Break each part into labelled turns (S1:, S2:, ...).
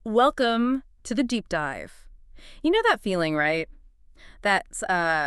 S1: Welcome to the deep dive. You know that feeling, right? That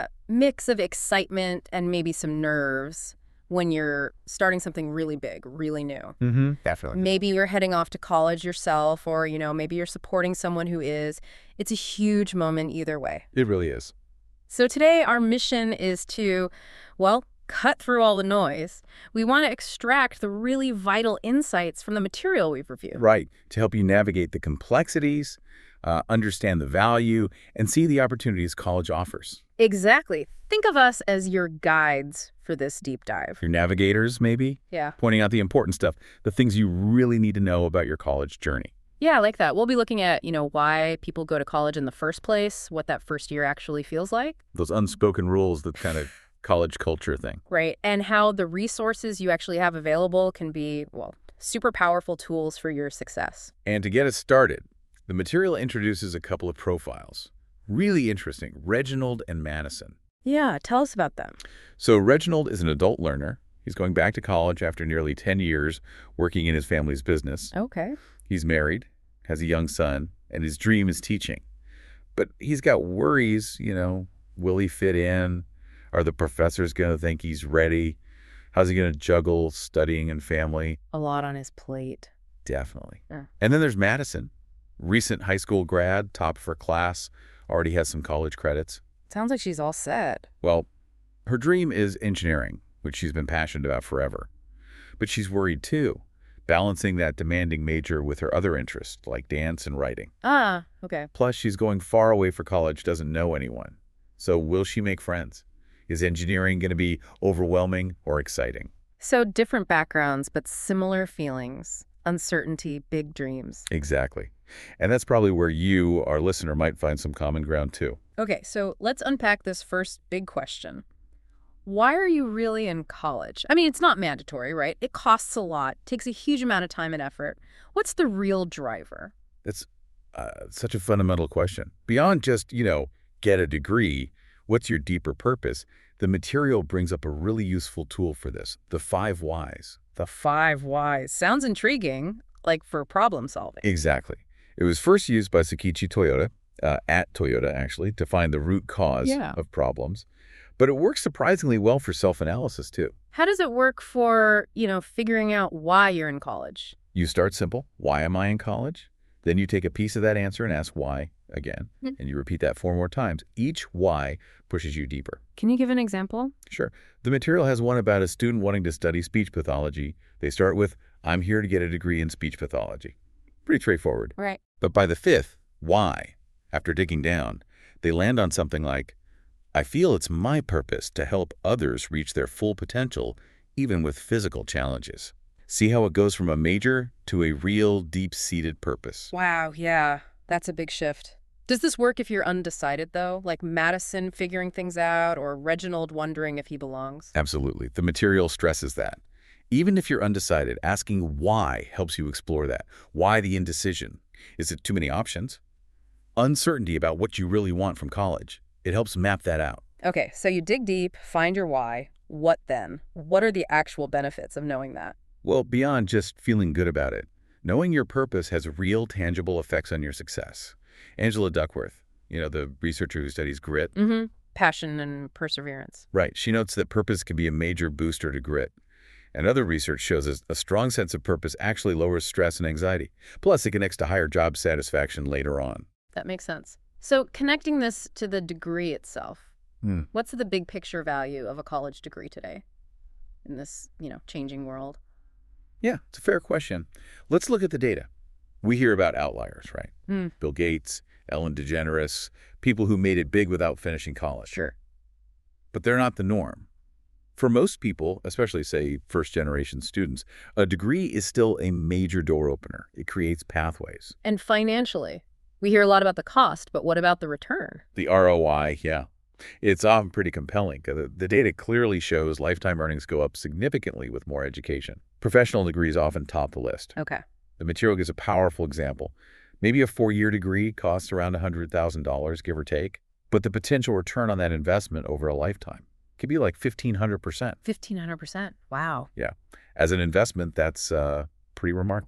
S1: mix of excitement and maybe some nerves when you're starting something really big, really new.
S2: Definitely.
S1: Maybe you're heading off to college yourself, or, maybe you're supporting someone who is. It's a huge moment either way.
S2: It really is.
S1: So today, our mission is to, well, cut through all the noise. We want to extract the really vital insights from the material we've reviewed.
S2: Right. To help you navigate the complexities, understand the value, and see the opportunities college offers.
S1: Exactly. Think of us as your guides for this deep dive.
S2: Your navigators, maybe,
S1: Yeah.
S2: pointing out the important stuff, the things you really need to know about your college journey.
S1: Yeah, I like that. We'll be looking at, why people go to college in the first place, what that first year actually feels like.
S2: Those unspoken rules, the kind of college culture thing.
S1: Right. And how the resources you actually have available can be, well, super powerful tools for your success.
S2: And to get us started, the material introduces a couple of profiles. Really interesting, Reginald and Madison.
S1: Yeah, tell us about them.
S2: So Reginald is an adult learner. He's going back to college after nearly 10 years working in his family's business.
S1: Okay.
S2: He's married, has a young son, and his dream is teaching. But he's got worries, will he fit in? Are the professors going to think he's ready? How's he going to juggle studying and family?
S1: A lot on his plate.
S2: Definitely.
S1: Yeah.
S2: And then there's Madison, recent high school grad, top of her class, already has some college credits.
S1: Sounds like she's all set.
S2: Well, her dream is engineering, which she's been passionate about forever. But she's worried too, balancing that demanding major with her other interests, like dance and writing.
S1: Ah, okay.
S2: Plus, she's going far away for college, doesn't know anyone. So will she make friends? Is engineering going to be overwhelming or exciting?
S1: So different backgrounds, but similar feelings. Uncertainty, big dreams.
S2: Exactly. And that's probably where you, our listener, might find some common ground too.
S1: Okay, so let's unpack this first big question. Why are you really in college? I mean, it's not mandatory, right? It costs a lot, takes a huge amount of time and effort. What's the real driver?
S2: That's such a fundamental question. Beyond just, get a degree, what's your deeper purpose? The material brings up a really useful tool for this, the 5 whys.
S1: The 5 whys. Sounds intriguing, like for problem solving.
S2: Exactly. It was first used by Sakichi Toyota, at Toyota actually, to find the root cause of problems. But it works surprisingly well for self-analysis too.
S1: How does it work for, figuring out why you're in college?
S2: You start simple. Why am I in college? Then you take a piece of that answer and ask why again. And you repeat that 4 more times. Each why pushes you deeper.
S1: Can you give an example?
S2: Sure. The material has one about a student wanting to study speech pathology. They start with, I'm here to get a degree in speech pathology. Pretty straightforward.
S1: Right.
S2: But by the 5th, why, after digging down, they land on something like, I feel it's my purpose to help others reach their full potential, even with physical challenges. See how it goes from a major to a real deep-seated purpose.
S1: Wow, yeah. That's a big shift. Does this work if you're undecided, though? Like Madison figuring things out or Reginald wondering if he belongs?
S2: Absolutely. The material stresses that. Even if you're undecided, asking why helps you explore that. Why the indecision? Is it too many options? Uncertainty about what you really want from college. It helps map that out.
S1: Okay, so you dig deep, find your why. What then? What are the actual benefits of knowing that?
S2: Well, beyond just feeling good about it, knowing your purpose has real, tangible effects on your success. Angela Duckworth, the researcher who studies grit.
S1: Passion and perseverance.
S2: Right. She notes that purpose can be a major booster to grit. And other research shows us a strong sense of purpose actually lowers stress and anxiety. Plus, it connects to higher job satisfaction later on.
S1: That makes sense. So connecting this to the degree itself, what's the big picture value of a college degree today in this, changing world?
S2: Yeah, it's a fair question. Let's look at the data. We hear about outliers, right? Bill Gates, Ellen DeGeneres, people who made it big without finishing college.
S1: Sure.
S2: But they're not the norm. For most people, especially, say, first-generation students, a degree is still a major door opener. It creates pathways.
S1: And financially, we hear a lot about the cost, but what about the return?
S2: The ROI, yeah. It's often pretty compelling. The data clearly shows lifetime earnings go up significantly with more education. Professional degrees often top the list.
S1: Okay.
S2: The material gives a powerful example. Maybe a 4-year degree costs around $100,000, give or take, but the potential return on that investment over a lifetime could be like 1,500%.
S1: 1,500%. Wow.
S2: Yeah. As an investment, that's pretty remarkable.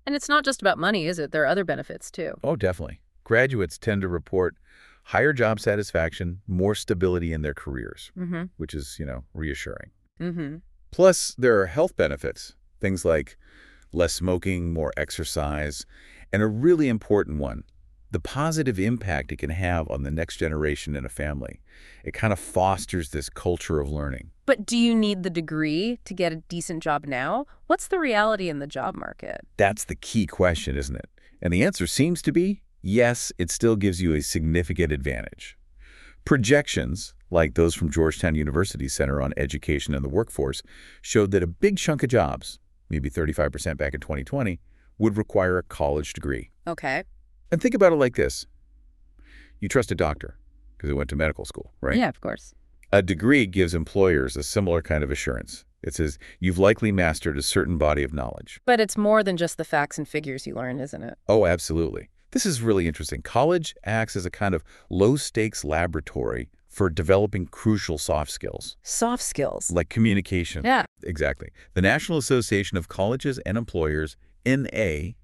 S1: And it's not just about money, is it? There are other benefits, too.
S2: Oh, definitely. Graduates tend to report higher job satisfaction, more stability in their careers,
S1: Mm-hmm.
S2: which is, reassuring.
S1: Mm-hmm.
S2: Plus, there are health benefits, things like less smoking, more exercise, and a really important one, the positive impact it can have on the next generation in a family. It kind of fosters this culture of learning.
S1: But do you need the degree to get a decent job now? What's the reality in the job market?
S2: That's the key question, isn't it? And the answer seems to be yes, it still gives you a significant advantage. Projections, like those from Georgetown University's Center on Education and the Workforce, showed that a big chunk of jobs, maybe 35% back in 2020, would require a college degree.
S1: Okay.
S2: And think about it like this. You trust a doctor because they went to medical school, right?
S1: Yeah, of course.
S2: A degree gives employers a similar kind of assurance. It says you've likely mastered a certain body of knowledge.
S1: But it's more than just the facts and figures you learn, isn't it?
S2: Oh, absolutely. This is really interesting. College acts as a kind of low-stakes laboratory for developing crucial soft skills,
S1: Soft skills.
S2: like communication.
S1: Yeah.
S2: Exactly. The National Association of Colleges and Employers, NAI,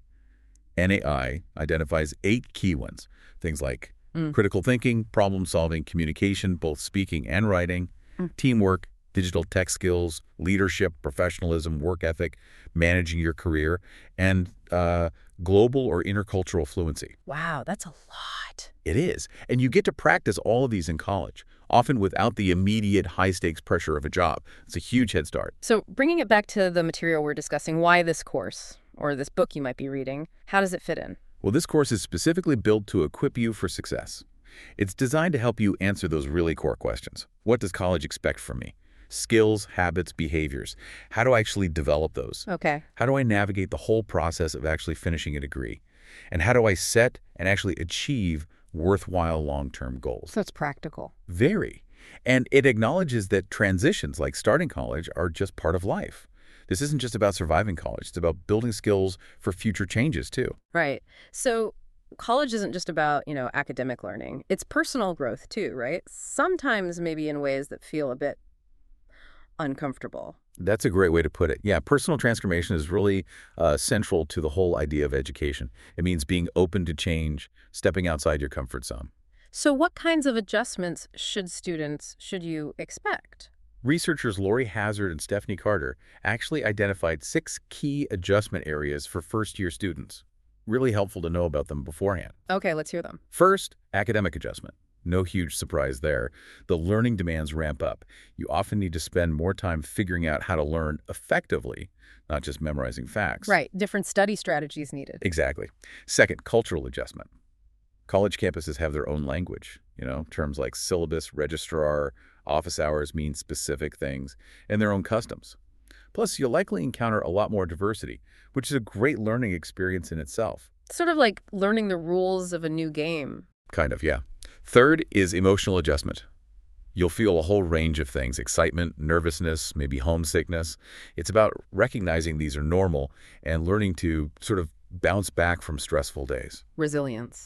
S2: identifies 8 key ones. Things like critical thinking, problem-solving, communication, both speaking and writing, teamwork, digital tech skills, leadership, professionalism, work ethic, managing your career, and global or intercultural fluency.
S1: Wow, that's a lot.
S2: It is. And you get to practice all of these in college, often without the immediate high-stakes pressure of a job. It's a huge head start.
S1: So bringing it back to the material we're discussing, why this course, or this book you might be reading, how does it fit in?
S2: Well, this course is specifically built to equip you for success. It's designed to help you answer those really core questions. What does college expect from me? Skills, habits, behaviors. How do I actually develop those?
S1: Okay.
S2: How do I navigate the whole process of actually finishing a degree? And how do I set and actually achieve worthwhile long-term goals?
S1: So it's practical.
S2: Very. And it acknowledges that transitions like starting college are just part of life. This isn't just about surviving college. It's about building skills for future changes, too.
S1: Right. So college isn't just about, academic learning. It's personal growth, too, right? Sometimes maybe in ways that feel a bit uncomfortable.
S2: That's a great way to put it. Yeah, personal transformation is really central to the whole idea of education. It means being open to change, stepping outside your comfort zone.
S1: So what kinds of adjustments should you expect?
S2: Researchers Lori Hazard and Stephanie Carter actually identified 6 key adjustment areas for first-year students. Really helpful to know about them beforehand.
S1: Okay, let's hear them.
S2: First, academic adjustment. No huge surprise there. The learning demands ramp up. You often need to spend more time figuring out how to learn effectively, not just memorizing facts.
S1: Right, different study strategies needed.
S2: Exactly. Second, cultural adjustment. College campuses have their own language. Terms like syllabus, registrar, office hours mean specific things, and their own customs. Plus, you'll likely encounter a lot more diversity, which is a great learning experience in itself.
S1: Sort of like learning the rules of a new game.
S2: Kind of, yeah. Third is emotional adjustment. You'll feel a whole range of things: excitement, nervousness, maybe homesickness. It's about recognizing these are normal and learning to sort of bounce back from stressful days.
S1: Resilience.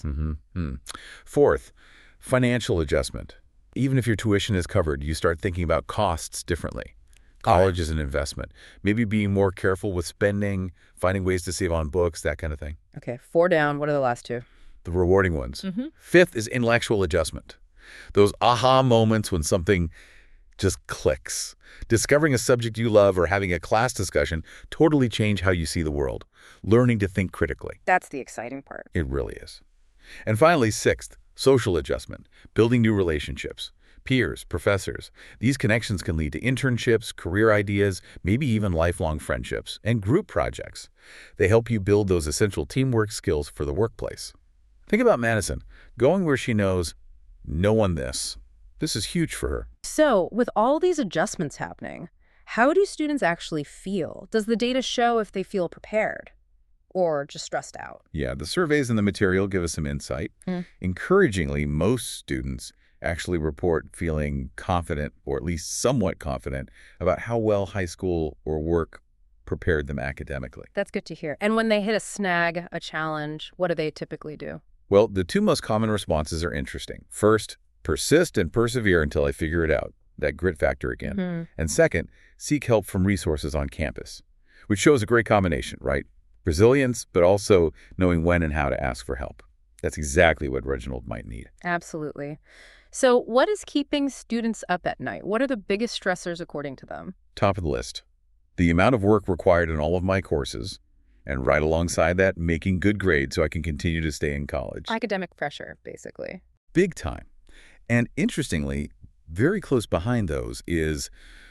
S2: Fourth, financial adjustment. Even if your tuition is covered, you start thinking about costs differently. College is an investment. Maybe being more careful with spending, finding ways to save on books, that kind of thing.
S1: Okay, 4 down. What are the last 2?
S2: The rewarding ones. Fifth is intellectual adjustment. Those aha moments when something just clicks. Discovering a subject you love or having a class discussion totally change how you see the world. Learning to think critically.
S1: That's the exciting part.
S2: It really is. And finally, sixth, social adjustment. Building new relationships. Peers, professors. These connections can lead to internships, career ideas, maybe even lifelong friendships, and group projects. They help you build those essential teamwork skills for the workplace. Think about Madison, going where she knows no one this. This is huge for her.
S1: So, with all these adjustments happening, how do students actually feel? Does the data show if they feel prepared or just stressed out?
S2: Yeah, the surveys and the material give us some insight. Encouragingly, most students actually report feeling confident, or at least somewhat confident, about how well high school or work prepared them academically.
S1: That's good to hear. And when they hit a snag, a challenge, what do they typically do?
S2: Well, the 2 most common responses are interesting. First, persist and persevere until I figure it out. That grit factor again. And second, seek help from resources on campus, which shows a great combination, right? Resilience, but also knowing when and how to ask for help. That's exactly what Reginald might need.
S1: Absolutely. So what is keeping students up at night? What are the biggest stressors according to them?
S2: Top of the list. The amount of work required in all of my courses, and right alongside that, making good grades so I can continue to stay in college.
S1: Academic pressure, basically.
S2: Big time. And interestingly, very close behind those is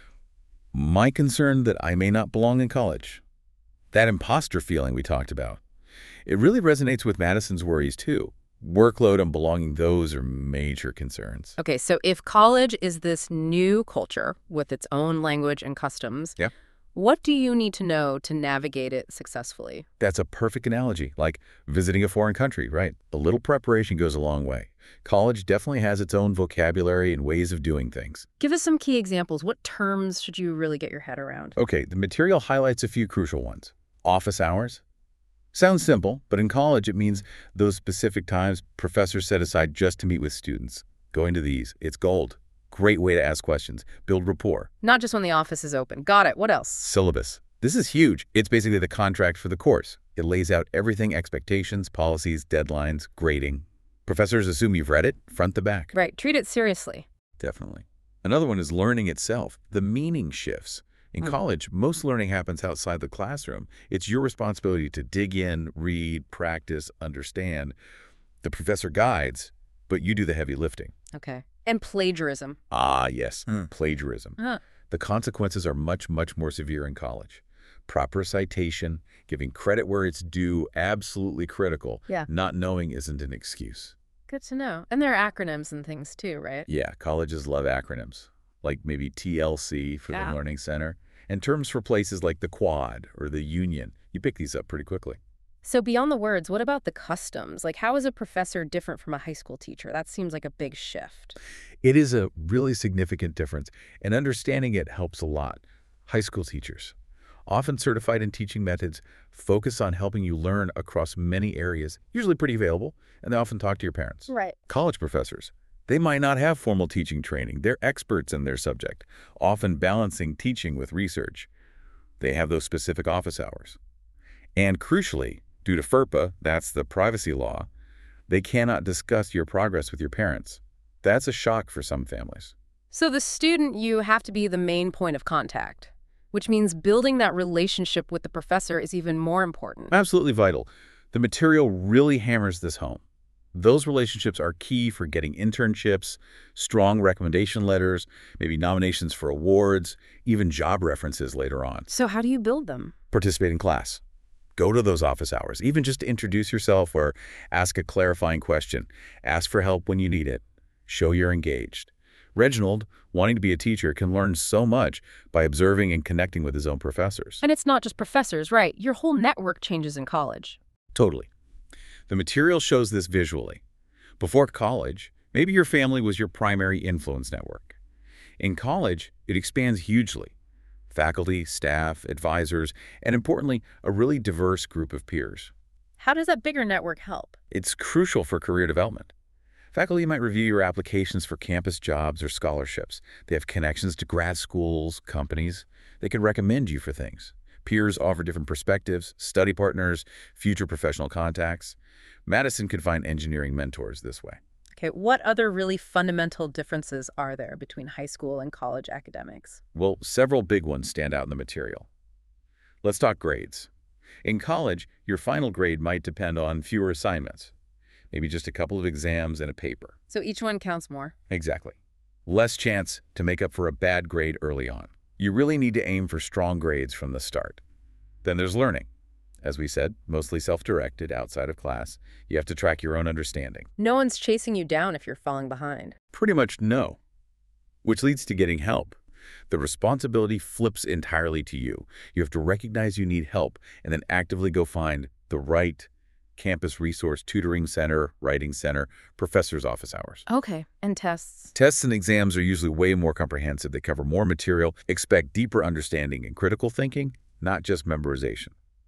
S2: my concern that I may not belong in college. That imposter feeling we talked about. It really resonates with Madison's worries, too. Workload and belonging, those are major concerns.
S1: Okay, so if college is this new culture with its own language and customs,
S2: Yeah.
S1: what do you need to know to navigate it successfully?
S2: That's a perfect analogy, like visiting a foreign country, right? A little preparation goes a long way. College definitely has its own vocabulary and ways of doing things.
S1: Give us some key examples. What terms should you really get your head around?
S2: Okay, the material highlights a few crucial ones. Office hours. Sounds simple, but in college it means those specific times professors set aside just to meet with students. Going to these, it's gold. Great way to ask questions, build rapport.
S1: Not just when the office is open. Got it. What else?
S2: Syllabus. This is huge. It's basically the contract for the course. It lays out everything: expectations, policies, deadlines, grading. Professors assume you've read it, front to back.
S1: Right. Treat it seriously.
S2: Definitely. Another one is learning itself. The meaning shifts. In college, most learning happens outside the classroom. It's your responsibility to dig in, read, practice, understand. The professor guides, but you do the heavy lifting.
S1: Okay. And plagiarism.
S2: Ah, yes, plagiarism.
S1: Huh.
S2: The consequences are much, much more severe in college. Proper citation, giving credit where it's due, absolutely critical.
S1: Yeah.
S2: Not knowing isn't an excuse.
S1: Good to know. And there are acronyms and things too, right?
S2: Yeah, colleges love acronyms, like maybe TLC for
S1: Yeah.
S2: the Learning Center, and terms for places like the Quad or the Union. You pick these up pretty quickly.
S1: So beyond the words, what about the customs? Like, how is a professor different from a high school teacher? That seems like a big shift.
S2: It is a really significant difference, and understanding it helps a lot. High school teachers, often certified in teaching methods, focus on helping you learn across many areas, usually pretty available, and they often talk to your parents.
S1: Right.
S2: College professors, they might not have formal teaching training. They're experts in their subject, often balancing teaching with research. They have those specific office hours. And crucially, due to FERPA, that's the privacy law, they cannot discuss your progress with your parents. That's a shock for some families.
S1: So the student, you have to be the main point of contact, which means building that relationship with the professor is even more important.
S2: Absolutely vital. The material really hammers this home. Those relationships are key for getting internships, strong recommendation letters, maybe nominations for awards, even job references later on.
S1: So how do you build them?
S2: Participate in class. Go to those office hours, even just to introduce yourself or ask a clarifying question. Ask for help when you need it. Show you're engaged. Reginald, wanting to be a teacher, can learn so much by observing and connecting with his own professors.
S1: And it's not just professors, right? Your whole network changes in college.
S2: Totally. The material shows this visually. Before college, maybe your family was your primary influence network. In college, it expands hugely. Faculty, staff, advisors, and importantly, a really diverse group of peers.
S1: How does that bigger network help?
S2: It's crucial for career development. Faculty might review your applications for campus jobs or scholarships. They have connections to grad schools, companies. They can recommend you for things. Peers offer different perspectives, study partners, future professional contacts. Madison could find engineering mentors this way.
S1: Okay, what other really fundamental differences are there between high school and college academics?
S2: Well, several big ones stand out in the material. Let's talk grades. In college, your final grade might depend on fewer assignments, maybe just a couple of exams and a paper.
S1: So each one counts more.
S2: Exactly. Less chance to make up for a bad grade early on. You really need to aim for strong grades from the start. Then there's learning. As we said, mostly self-directed, outside of class. You have to track your own understanding.
S1: No one's chasing you down if you're falling behind.
S2: Pretty much no. Which leads to getting help. The responsibility flips entirely to you. You have to recognize you need help and then actively go find the right campus resource, tutoring center, writing center, professor's office hours.
S1: Okay, and tests?
S2: Tests and exams are usually way more comprehensive. They cover more material. Expect deeper understanding and critical thinking, not just memorization.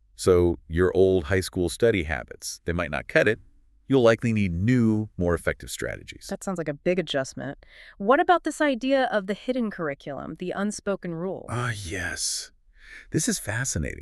S2: So your old high school study habits, they might not cut it. You'll likely need new, more effective strategies.
S1: That sounds like a big adjustment. What about this idea of the hidden curriculum, the unspoken rule?
S2: Ah, yes. This is fascinating.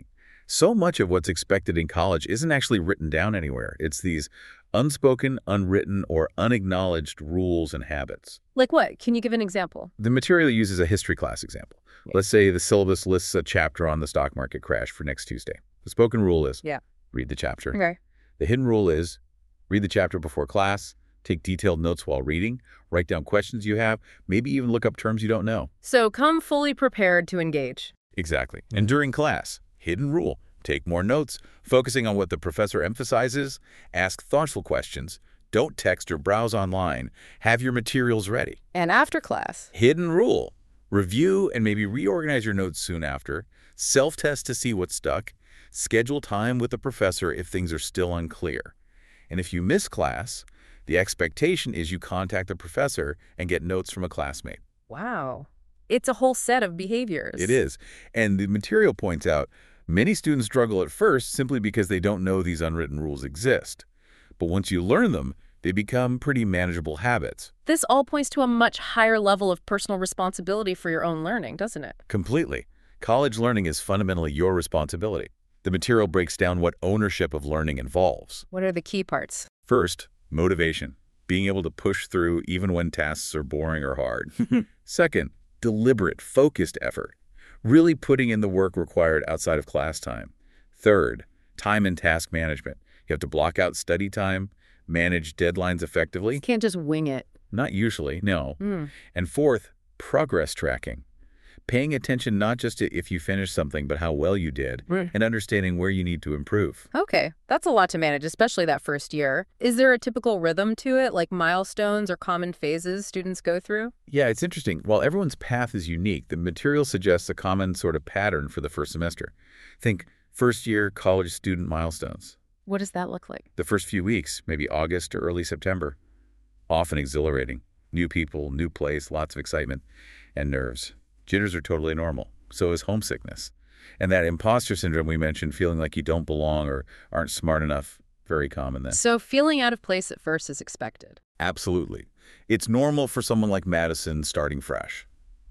S2: So much of what's expected in college isn't actually written down anywhere. It's these unspoken, unwritten, or unacknowledged rules and habits.
S1: Like what? Can you give an example?
S2: The material uses a history class example.
S1: Yeah.
S2: Let's say the syllabus lists a chapter on the stock market crash for next Tuesday. The spoken rule is
S1: Yeah.
S2: read the chapter.
S1: Okay.
S2: The hidden rule is read the chapter before class, take detailed notes while reading, write down questions you have, maybe even look up terms you don't know.
S1: So come fully prepared to engage.
S2: Exactly. And during class, hidden rule, take more notes, focusing on what the professor emphasizes, ask thoughtful questions, don't text or browse online, have your materials ready.
S1: And after class.
S2: Hidden rule, review and maybe reorganize your notes soon after, self-test to see what's stuck, schedule time with the professor if things are still unclear. And if you miss class, the expectation is you contact the professor and get notes from a classmate.
S1: Wow. It's a whole set of behaviors.
S2: It is. And the material points out many students struggle at first simply because they don't know these unwritten rules exist. But once you learn them, they become pretty manageable habits.
S1: This all points to a much higher level of personal responsibility for your own learning, doesn't it?
S2: Completely. College learning is fundamentally your responsibility. The material breaks down what ownership of learning involves.
S1: What are the key parts?
S2: First, motivation, being able to push through even when tasks are boring or hard. Second, deliberate, focused effort, really putting in the work required outside of class time. Third, time and task management. You have to block out study time, manage deadlines effectively.
S1: You can't just wing it.
S2: Not usually, no. And fourth, progress tracking. Paying attention not just to if you finished something, but how well you did, and understanding where you need to improve.
S1: Okay, that's a lot to manage, especially that first year. Is there a typical rhythm to it, like milestones or common phases students go through?
S2: Yeah, it's interesting. While everyone's path is unique, the material suggests a common sort of pattern for the first semester. Think first-year college student milestones.
S1: What does that look like?
S2: The first few weeks, maybe August or early September, often exhilarating. New people, new place, lots of excitement, and nerves. Jitters are totally normal. So is homesickness. And that imposter syndrome we mentioned, feeling like you don't belong or aren't smart enough, very common then.
S1: So feeling out of place at first is expected.
S2: Absolutely. It's normal for someone like Madison starting fresh.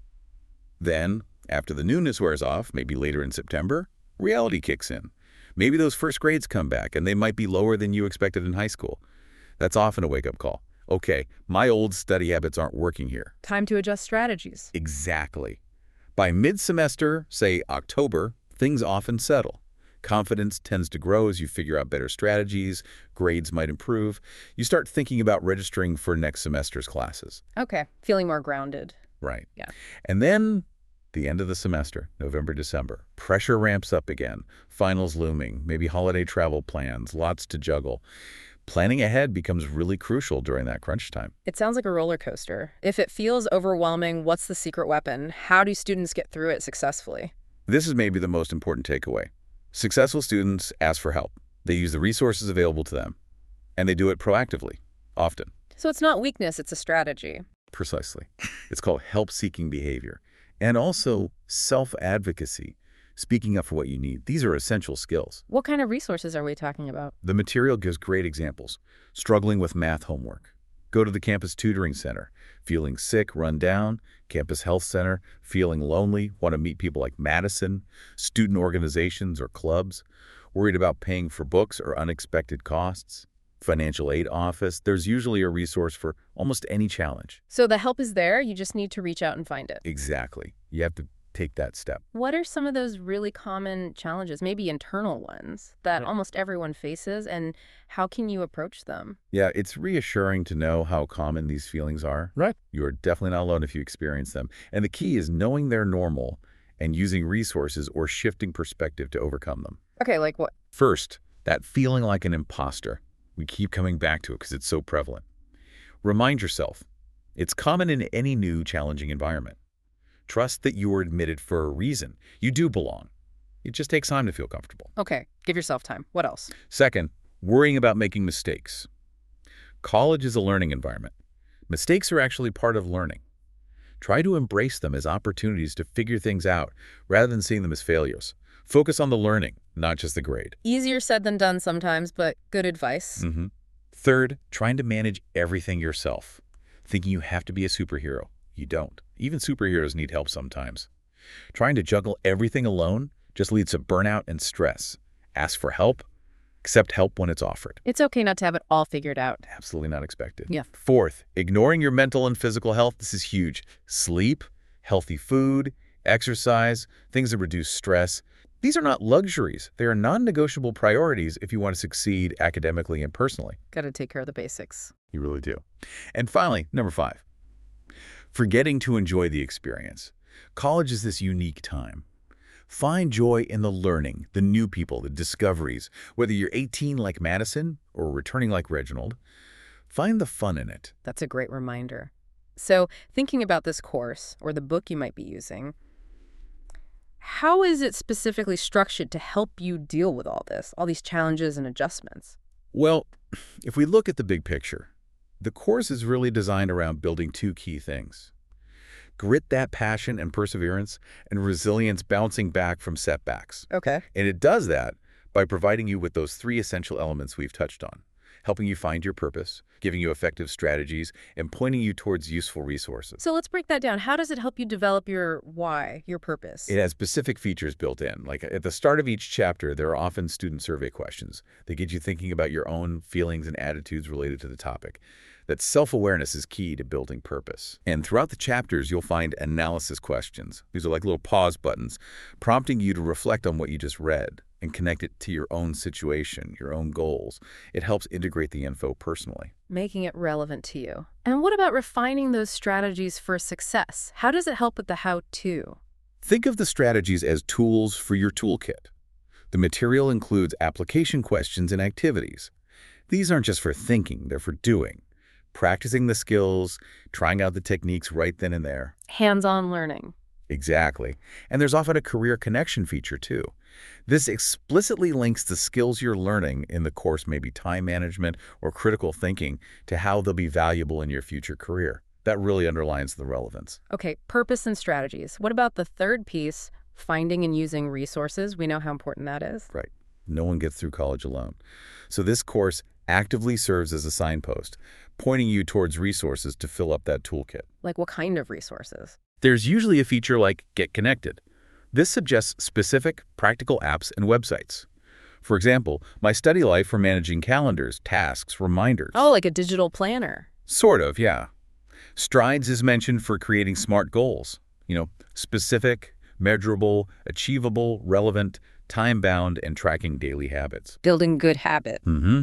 S2: Then, after the newness wears off, maybe later in September, reality kicks in. Maybe those first grades come back and they might be lower than you expected in high school. That's often a wake-up call. Okay, my old study habits aren't working here.
S1: Time to adjust strategies.
S2: Exactly. By mid-semester, say October, things often settle. Confidence tends to grow as you figure out better strategies, grades might improve. You start thinking about registering for next semester's classes.
S1: Okay, feeling more grounded.
S2: Right.
S1: Yeah.
S2: And then the end of the semester, November, December, pressure ramps up again. Finals looming, maybe holiday travel plans, lots to juggle. Planning ahead becomes really crucial during that crunch time.
S1: It sounds like a roller coaster. If it feels overwhelming, what's the secret weapon? How do students get through it successfully?
S2: This is maybe the most important takeaway. Successful students ask for help. They use the resources available to them, and they do it proactively, often.
S1: So it's not weakness, it's a strategy.
S2: Precisely. It's called help-seeking behavior. And also self-advocacy, speaking up for what you need. These are essential skills.
S1: What kind of resources are we talking about?
S2: The material gives great examples. Struggling with math homework. Go to the campus tutoring center. Feeling sick, run down. Campus health center. Feeling lonely, want to meet people like Madison. Student organizations or clubs. Worried about paying for books or unexpected costs. Financial aid office. There's usually a resource for almost any challenge.
S1: So the help is there, you just need to reach out and find it.
S2: Exactly. You have to take that step.
S1: What are some of those really common challenges, maybe internal ones, that almost everyone faces, and how can you approach them?
S2: Yeah, it's reassuring to know how common these feelings are.
S3: Right.
S2: You are definitely not alone if you experience them. And the key is knowing they're normal and using resources or shifting perspective to overcome them.
S1: Okay, like what?
S2: First, that feeling like an imposter. We keep coming back to it because it's so prevalent. Remind yourself, it's common in any new, challenging environment. Trust that you were admitted for a reason. You do belong. It just takes time to feel comfortable.
S1: Okay, give yourself time. What else?
S2: Second, worrying about making mistakes. College is a learning environment. Mistakes are actually part of learning. Try to embrace them as opportunities to figure things out rather than seeing them as failures. Focus on the learning, not just the grade.
S1: Easier said than done sometimes, but good advice.
S2: Third, trying to manage everything yourself. Thinking you have to be a superhero. You don't. Even superheroes need help sometimes. Trying to juggle everything alone just leads to burnout and stress. Ask for help. Accept help when it's offered.
S1: It's okay not to have it all figured out.
S2: Absolutely not expected.
S1: Yeah.
S2: Fourth, ignoring your mental and physical health. This is huge. Sleep, healthy food, exercise, things that reduce stress. These are not luxuries. They are non-negotiable priorities if you want to succeed academically and personally.
S1: Got to take care of the basics.
S2: You really do. And finally, number 5, forgetting to enjoy the experience. College is this unique time. Find joy in the learning, the new people, the discoveries. Whether you're 18 like Madison or returning like Reginald, find the fun in it.
S1: That's a great reminder. So, thinking about this course or the book you might be using, how is it specifically structured to help you deal with all this, all these challenges and adjustments?
S2: Well, if we look at the big picture, the course is really designed around building 2 key things. Grit, that passion and perseverance, and resilience, bouncing back from setbacks.
S1: Okay.
S2: And it does that by providing you with those 3 essential elements we've touched on, helping you find your purpose, giving you effective strategies, and pointing you towards useful resources.
S1: So let's break that down. How does it help you develop your why, your purpose?
S2: It has specific features built in. Like at the start of each chapter, there are often student survey questions. They get you thinking about your own feelings and attitudes related to the topic. That self-awareness is key to building purpose. And throughout the chapters, you'll find analysis questions. These are like little pause buttons, prompting you to reflect on what you just read and connect it to your own situation, your own goals. It helps integrate the info personally.
S1: Making it relevant to you. And what about refining those strategies for success? How does it help with the how-to?
S2: Think of the strategies as tools for your toolkit. The material includes application questions and activities. These aren't just for thinking, they're for doing. Practicing the skills, trying out the techniques right then and there.
S1: Hands-on learning.
S2: Exactly. And there's often a career connection feature too. This explicitly links the skills you're learning in the course, maybe time management or critical thinking, to how they'll be valuable in your future career. That really underlines the relevance.
S1: Okay, purpose and strategies. What about the third piece, finding and using resources? We know how important that is.
S2: Right. No one gets through college alone. So this course actively serves as a signpost, pointing you towards resources to fill up that toolkit.
S1: Like what kind of resources?
S2: There's usually a feature like Get Connected. This suggests specific, practical apps and websites. For example, My Study Life for managing calendars, tasks, reminders.
S1: Oh, like a digital planner.
S2: Sort of, yeah. Strides is mentioned for creating SMART goals. Specific, measurable, achievable, relevant, time-bound, and tracking daily habits.
S1: Building good habit.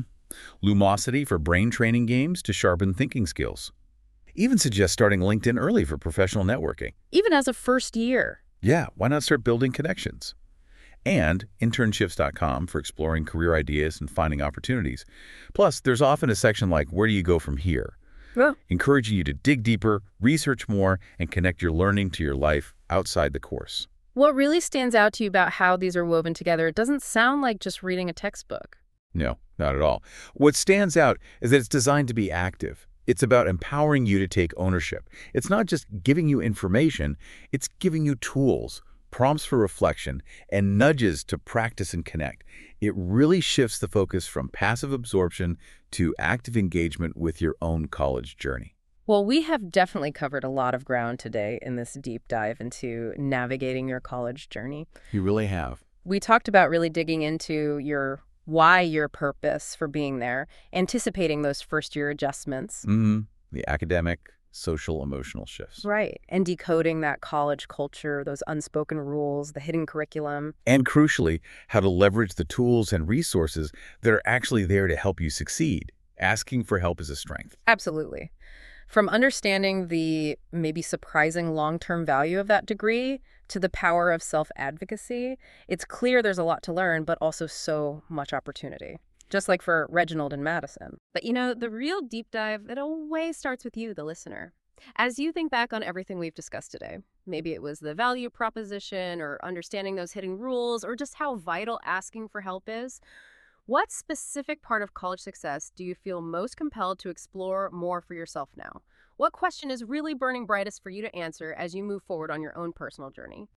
S2: Lumosity for brain training games to sharpen thinking skills. Even suggest starting LinkedIn early for professional networking.
S1: Even as a first year.
S2: Yeah, why not start building connections? And internships.com for exploring career ideas and finding opportunities. Plus, there's often a section like Where do you go from here?
S1: Well,
S2: Encouraging you to dig deeper, research more, and connect your learning to your life outside the course.
S1: what really stands out to you about how these are woven together? It doesn't sound like just reading a textbook.
S2: No, not at all. What stands out is that it's designed to be active. It's about empowering you to take ownership. It's not just giving you information, it's giving you tools, prompts for reflection, and nudges to practice and connect. It really shifts the focus from passive absorption to active engagement with your own college journey.
S1: Well, we have definitely covered a lot of ground today in this deep dive into navigating your college journey.
S2: You really have.
S1: We talked about really digging into your why, your purpose for being there, anticipating those first-year adjustments.
S2: The academic, social, emotional shifts.
S1: Right. And decoding that college culture, those unspoken rules, the hidden curriculum.
S2: And crucially, how to leverage the tools and resources that are actually there to help you succeed. Asking for help is a strength.
S1: Absolutely. From understanding the maybe surprising long-term value of that degree to the power of self-advocacy, it's clear there's a lot to learn, but also so much opportunity. Just like for Reginald and Madison. But the real deep dive, it always starts with you, the listener. As you think back on everything we've discussed today, maybe it was the value proposition or understanding those hidden rules or just how vital asking for help is, what specific part of college success do you feel most compelled to explore more for yourself now? What question is really burning brightest for you to answer as you move forward on your own personal journey?